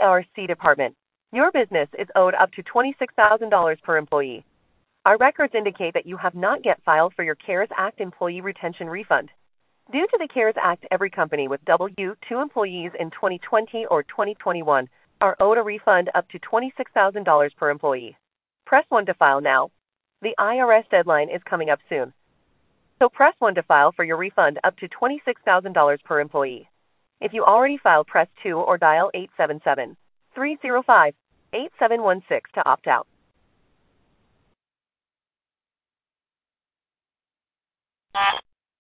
IRC department. Your business is owed up to $26,000 per employee. Our records indicate that you have not yet filed for your CARES Act employee retention refund. Due to the CARES Act, every company with W-2 employees in 2020 or 2021 are owed a refund up to $26,000 per employee. Press 1 to file now. The IRS deadline is coming up soon. So press 1 to file for your refund up to $26,000 per employee. If you already filed, press 2 or dial 877-305-8716 to opt out.